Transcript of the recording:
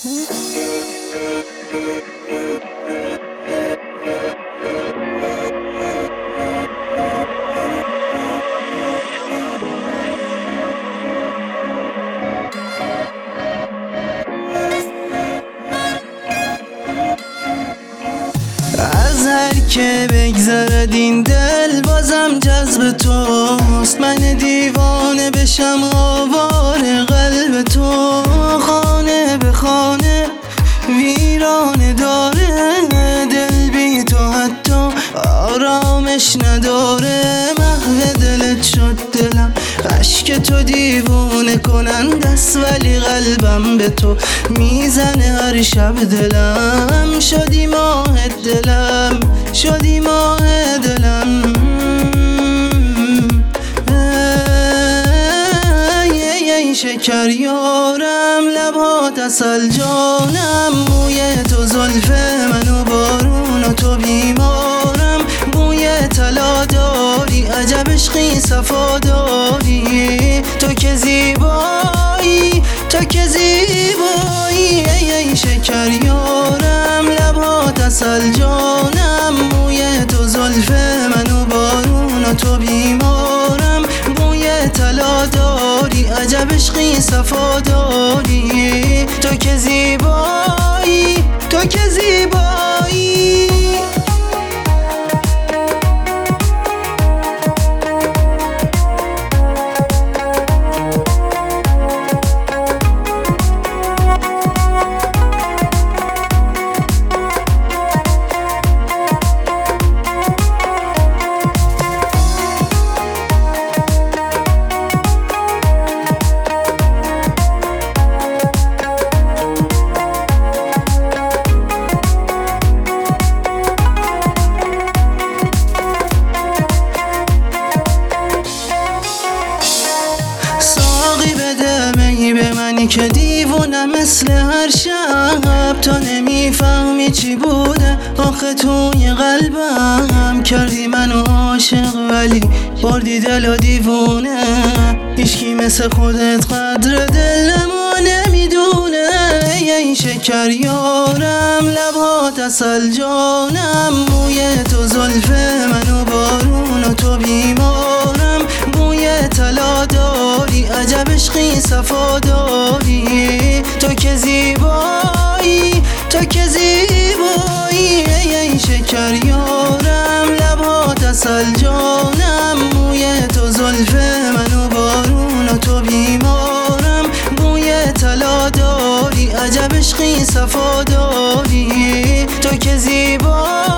از هر که بگذرد این دل بازم جذب توست. من دیوانه بشم آواره قلب تو. خانه به خانه ویرانه داره دل بی تو، حتی آرامش نداره. محو دلت شد دلم، عشق تو دیوونه کننده است، ولی قلبم به تو میزنه هر شب. دلم شدی ماه دلم، شدی ماه دلم. ای شکر یارم، لبات عسل جانم. موی تو زلف منو بارون و تو بیمارم. بوی طلا داری، عجب عشقی صفا داری. تو که زیبایی، تو که زیبایی. ای شکر یارم، لبات عسل جانم. موی تو زلف منو بارون و تو بیمارم. بوی طلا داری، عجب عشقی صفا داری. تو که زیبایی، تو که زیبایی. به منی که دیوونه مثل هر شب. تو نمیفهمی چی بوده آخه توی قلبم. کردی منو عاشق ولی بردی دل و دیوونه. هیچکی مثل خودت قدر دلمو نمیدونه. ای شکر یارم، لبات عسل جانم. موی تو زلف منو بارون و تو بیمارم. بوی طلا داری، عجب عشقی صفا داری. تو که زیبایی، تو که زیبایی. ای شکر یارم، لبات عسل جانم. موی تو زلف منو بارون و تو بیمارم. بوی طلا داری، عجب عشقی صفا داری. تو که زیبایی.